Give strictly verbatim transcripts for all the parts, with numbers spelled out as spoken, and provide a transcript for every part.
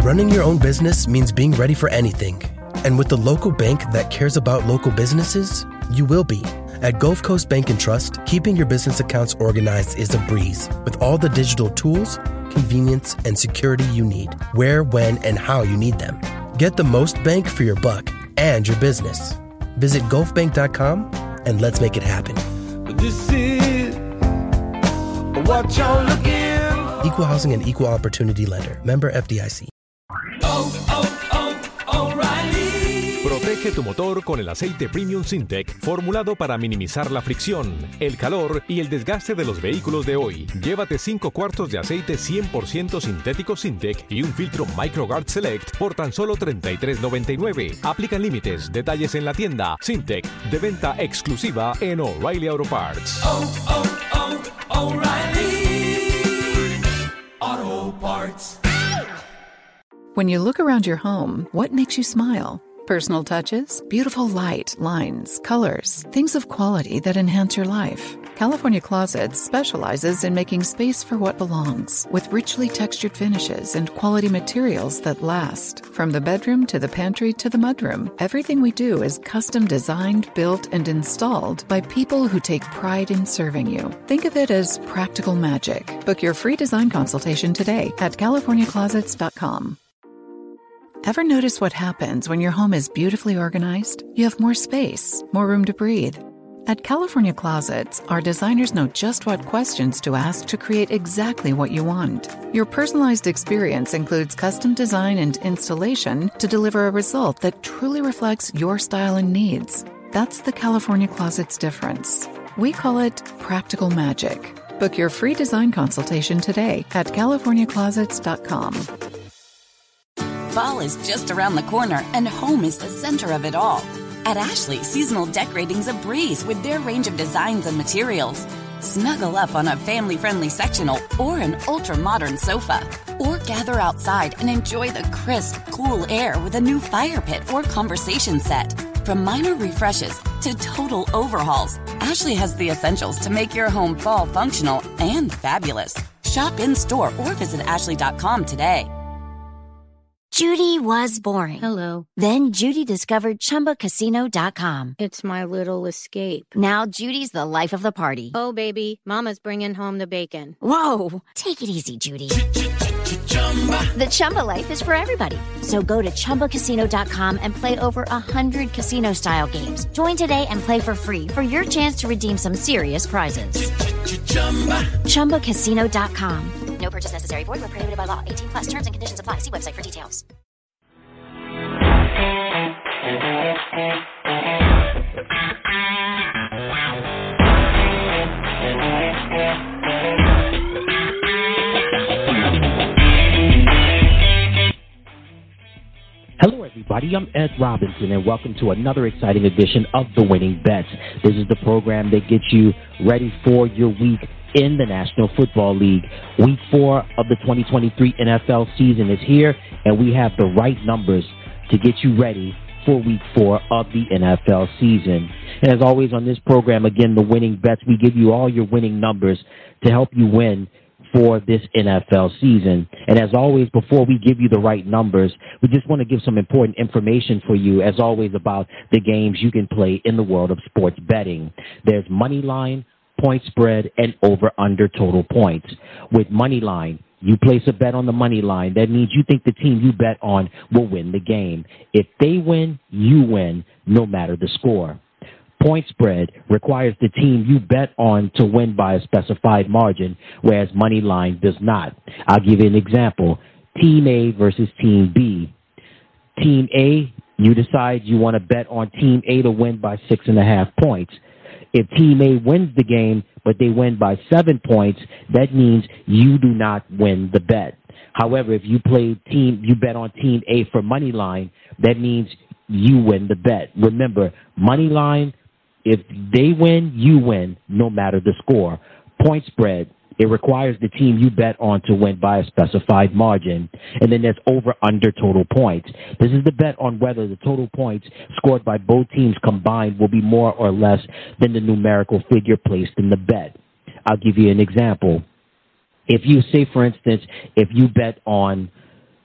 Running your own business means being ready for anything. And with the local bank that cares about local businesses, you will be. At Gulf Coast Bank and Trust, keeping your business accounts organized is a breeze with all the digital tools, convenience, and security you need, where, when, and how you need them. Get the most bank for your buck and your business. Visit gulf bank dot com and let's make it happen. This is what you're looking. Equal Housing and Equal Opportunity Lender. Member F D I C. Oh, oh, oh, O'Reilly. Protege tu motor con el aceite Premium Syntec, formulado para minimizar la fricción, el calor y el desgaste de los vehículos de hoy. Llévate cinco cuartos de aceite cien por ciento sintético Syntec y un filtro MicroGuard Select por tan solo treinta y tres noventa y nueve. Aplican límites. Detalles en la tienda. Syntec, de venta exclusiva en O'Reilly Auto Parts. Oh, oh, oh, O'Reilly Auto Parts. When you look around your home, what makes you smile? Personal touches, beautiful light, lines, colors, things of quality that enhance your life. California Closets specializes in making space for what belongs, with richly textured finishes and quality materials that last. From the bedroom to the pantry to the mudroom, everything we do is custom designed, built, and installed by people who take pride in serving you. Think of it as practical magic. Book your free design consultation today at california closets dot com. Ever notice what happens when your home is beautifully organized? You have more space, more room to breathe. At California Closets, our designers know just what questions to ask to create exactly what you want. Your personalized experience includes custom design and installation to deliver a result that truly reflects your style and needs. That's the California Closets difference. We call it practical magic. Book your free design consultation today at california closets dot com. Fall is just around the corner, and home is the center of it all. At Ashley, seasonal decorating's a breeze with their range of designs and materials. Snuggle up on a family-friendly sectional or an ultra-modern sofa. Or gather outside and enjoy the crisp, cool air with a new fire pit or conversation set. From minor refreshes to total overhauls, Ashley has the essentials to make your home fall functional and fabulous. Shop in-store or visit ashley dot com today. Judy was boring. Hello. Then Judy discovered Chumba Casino dot com. It's my little escape. Now Judy's the life of the party. Oh, baby, mama's bringing home the bacon. Whoa, take it easy, Judy. The Chumba life is for everybody. So go to chumba casino dot com and play over one hundred casino-style games. Join today and play for free for your chance to redeem some serious prizes. chumba casino dot com. No purchase necessary. Void where prohibited by law. eighteen plus terms and conditions apply. See website for details. Hello, everybody. I'm Ed Robinson, and welcome to another exciting edition of The Winning Bets. This is the program that gets you ready for your week in the National Football League. Week four of the twenty twenty-three N F L season is here, and we have the right numbers to get you ready for week four of the N F L season. And as always on this program, again, The Winning Bets, we give you all your winning numbers to help you win for this N F L season. And as always, before we give you the right numbers, we just want to give some important information for you, as always, about the games you can play in the world of sports betting. There's money line, point spread, and over-under total points. With money line, you place a bet on the money line. That means you think the team you bet on will win the game. If they win, you win, no matter the score. Point spread requires the team you bet on to win by a specified margin, whereas money line does not. I'll give you an example. Team A versus Team B. Team A, you decide you want to bet on Team A to win by six and a half points. If Team A wins the game, but they win by seven points, that means you do not win the bet. However, if you play team, you bet on Team A for money line, that means you win the bet. Remember, money line, if they win, you win, no matter the score. Point spread, it requires the team you bet on to win by a specified margin. And then there's over-under total points. This is the bet on whether the total points scored by both teams combined will be more or less than the numerical figure placed in the bet. I'll give you an example. If you say, for instance, if you bet on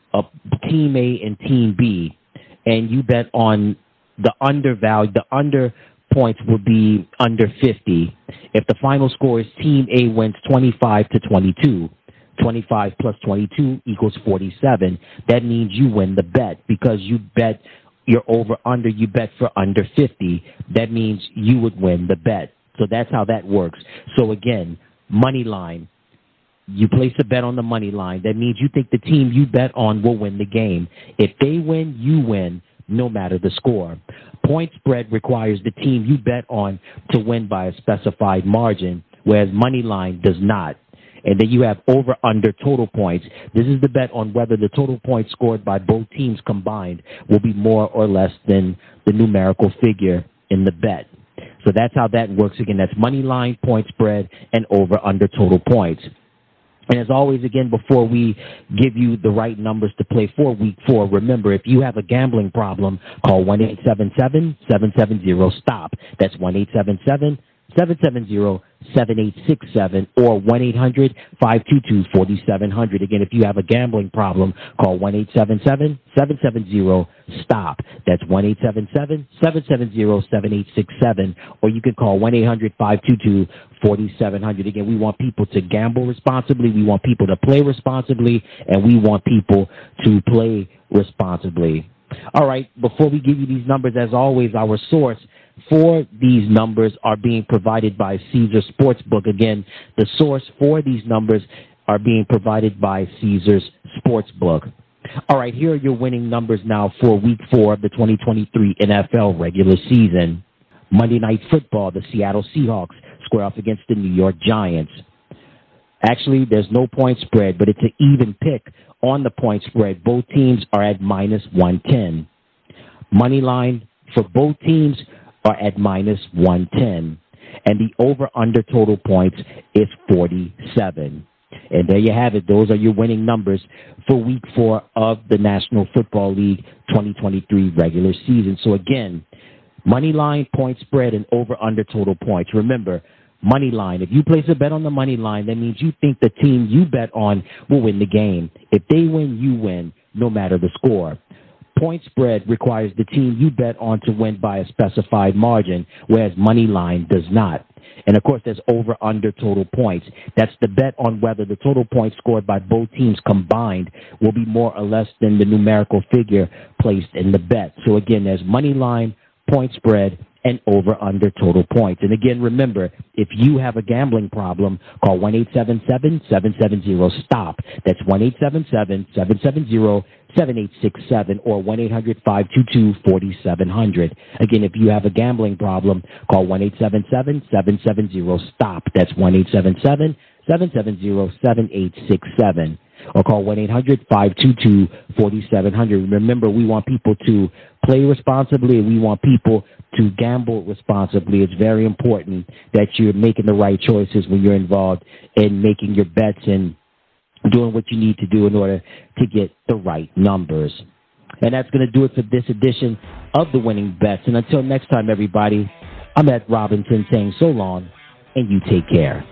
a Team A and Team B, and you bet on the undervalued, the under points will be under fifty. If the final score is Team A wins twenty-five to twenty-two, twenty-five plus twenty-two equals forty-seven, that means you win the bet because you bet your over under, you bet for under fifty. That means you would win the bet. So that's how that works. So again, money line. You place a bet on the money line. That means you think the team you bet on will win the game. If they win, you win, no matter the score. Point spread requires the team you bet on to win by a specified margin, whereas money line does not. And then you have over-under total points. This is the bet on whether the total points scored by both teams combined will be more or less than the numerical figure in the bet. So that's how that works. Again, that's money line, point spread, and over-under total points. And as always, again, before we give you the right numbers to play for week four, remember, if you have a gambling problem, call one eight seven seven, seven seven zero, stop. That's one eight seven seven, seven seven zero, seven eight six seven or one eight hundred, five two two, four seven zero zero. Again, if you have a gambling problem, call one eight seven seven, seven seven zero, stop. That's one eight seven seven, seven seven zero, seven eight six seven, or you can call one eight hundred, five two two, four seven zero zero. Again, we want people to gamble responsibly, we want people to play responsibly, and we want people to play responsibly. All right, before we give you these numbers, as always, our source for these numbers are being provided by Caesars Sportsbook. Again, the source for these numbers are being provided by Caesars Sportsbook. All right, here are your winning numbers now for week four of the twenty twenty-three N F L regular season. Monday Night Football, the Seattle Seahawks square off against the New York Giants. Actually, there's no point spread, but it's an even pick on the point spread. Both teams are at minus one ten. Money line for both teams are at minus one ten. And the over-under total points is forty-seven. And there you have it. Those are your winning numbers for week four of the National Football League twenty twenty-three regular season. So again, money line, point spread, and over-under total points. Remember, money line. If you place a bet on the money line, that means you think the team you bet on will win the game. If they win, you win, no matter the score. Point spread requires the team you bet on to win by a specified margin, whereas money line does not. And, of course, there's over-under total points. That's the bet on whether the total points scored by both teams combined will be more or less than the numerical figure placed in the bet. So, again, there's money line, point spread, and over-under total points. And again, remember, if you have a gambling problem, call one eight seven seven, seven seven zero, stop. That's one eight seven seven, seven seven zero, seven eight six seven or one eight hundred, five two two, four seven zero zero. Again, if you have a gambling problem, call one eight seven seven, seven seven zero, stop. That's one eight seven seven, seven seven zero, seven eight six seven. Or call one eight hundred, five two two, four seven zero zero. Remember, we want people to play responsibly, and we want people to gamble responsibly. It's very important that you're making the right choices when you're involved in making your bets and doing what you need to do in order to get the right numbers. And that's going to do it for this edition of The Winning Bets. And until next time, everybody, I'm Ed Robinson saying so long, and you take care.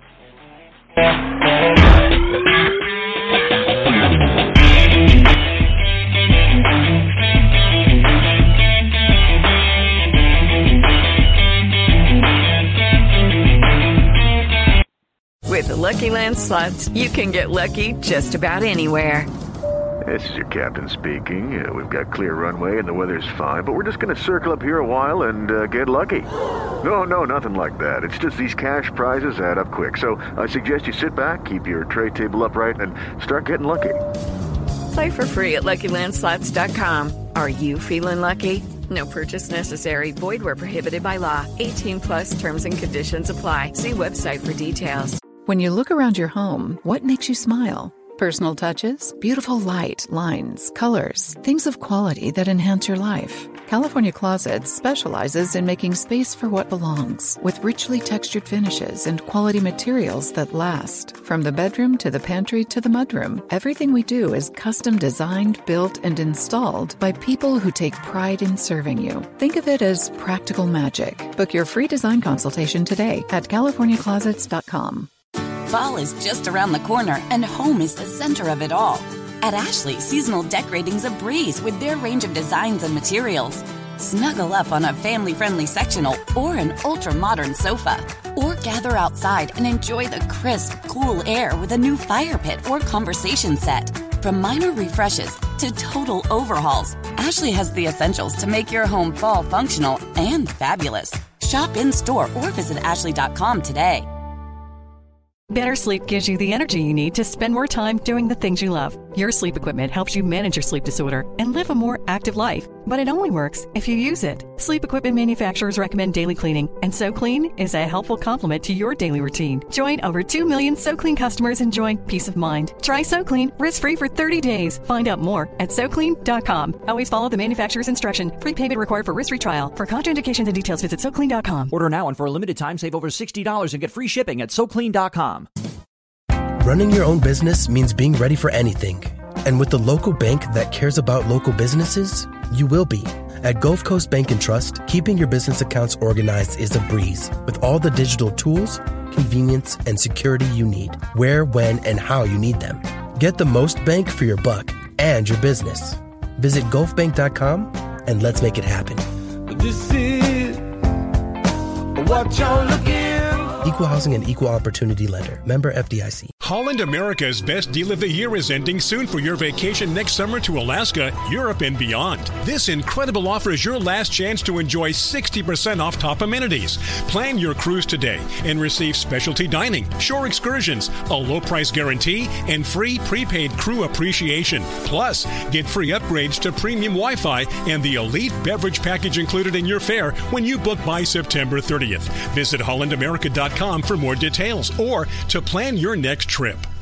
With the Lucky Land Slots, you can get lucky just about anywhere. This is your captain speaking. Uh, we've got clear runway and the weather's fine, but we're just going to circle up here a while and uh, get lucky. No, no, nothing like that. It's just these cash prizes add up quick. So I suggest you sit back, keep your tray table upright, and start getting lucky. Play for free at Lucky Land Slots dot com. Are you feeling lucky? No purchase necessary. Void where prohibited by law. eighteen plus terms and conditions apply. See website for details. When you look around your home, what makes you smile? Personal touches, beautiful light, lines, colors, things of quality that enhance your life. California Closets specializes in making space for what belongs, with richly textured finishes and quality materials that last. From the bedroom to the pantry to the mudroom, everything we do is custom designed, built, and installed by people who take pride in serving you. Think of it as practical magic. Book your free design consultation today at California Closets dot com. Fall is just around the corner, and home is the center of it all. At Ashley, seasonal decorating's a breeze with their range of designs and materials. Snuggle up on a family-friendly sectional or an ultra-modern sofa. Or gather outside and enjoy the crisp, cool air with a new fire pit or conversation set. From minor refreshes to total overhauls, Ashley has the essentials to make your home fall functional and fabulous. Shop in-store or visit ashley dot com today. Better sleep gives you the energy you need to spend more time doing the things you love. Your sleep equipment helps you manage your sleep disorder and live a more active life, but it only works if you use it. Sleep equipment manufacturers recommend daily cleaning, and SoClean is a helpful complement to your daily routine. Join over two million SoClean customers enjoying peace of mind. Try SoClean risk-free for thirty days. Find out more at so clean dot com. Always follow the manufacturer's instruction. Free payment required for risk-free trial. For contraindications and details, visit so clean dot com. Order now and for a limited time, save over sixty dollars and get free shipping at so clean dot com. Running your own business means being ready for anything. And with the local bank that cares about local businesses, you will be. At Gulf Coast Bank and Trust, keeping your business accounts organized is a breeze with all the digital tools, convenience, and security you need, where, when, and how you need them. Get the most bank for your buck and your business. Visit gulf bank dot com and let's make it happen. This is what you're looking for. Equal housing and equal opportunity lender. Member F D I C. Holland America's Best Deal of the Year is ending soon for your vacation next summer to Alaska, Europe, and beyond. This incredible offer is your last chance to enjoy sixty percent off top amenities. Plan your cruise today and receive specialty dining, shore excursions, a low price guarantee, and free prepaid crew appreciation. Plus, get free upgrades to premium Wi-Fi and the elite beverage package included in your fare when you book by September thirtieth. Visit holland america dot com for more details or to plan your next trip.